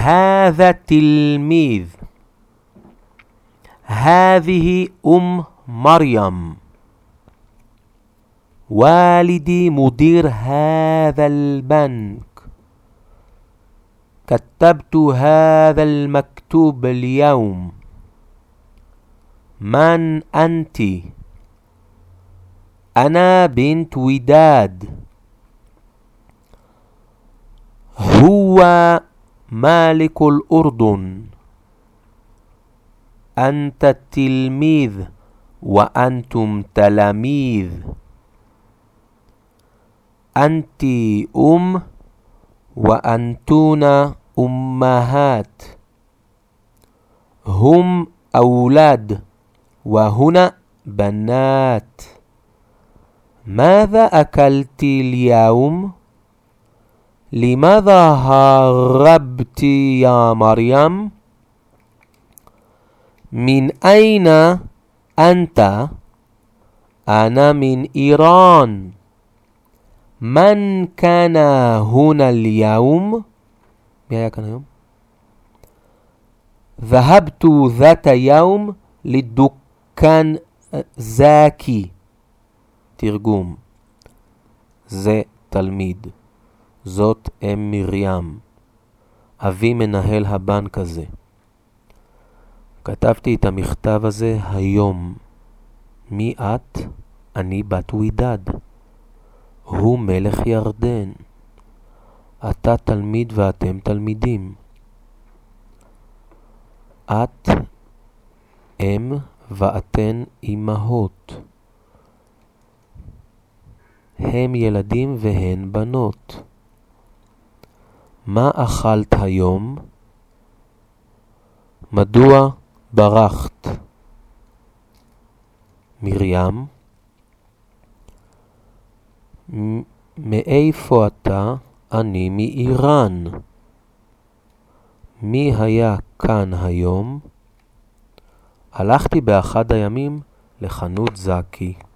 هذا تلميذ. هذه مريم. والدي مدير هذا البنك. كتبت هذا المكتوب اليوم. من أنت؟ أنا بنت وداد. هو مالك الأردن. أنت التلميذ وأنتم تلاميذ. أنت وأنتون أمهات. هم أولاد وهنا بنات. ماذا أكلت اليوم؟ لماذا هربت يا مريم؟ من أين أنت؟ أنا من إيران. من كان هنا اليوم؟ ذهبت ذات يوم للدكان زاكي. ترجم: זה תלמיד, זאת אם מרים, אבי מנהל הבנק הזה. כתבתי את המכתב הזה היום. מי את? אני בת ודד. הוא מלך ירדן. אתה תלמיד ואתם תלמידים. את אם ואתן אמהות. הם ילדים והן בנות. מה אכלת היום? מדוע ברחת? מרים: מאיפה אתה? אני מאיראן. מי היה כאן היום? הלכתי באחד הימים לחנות זאקי.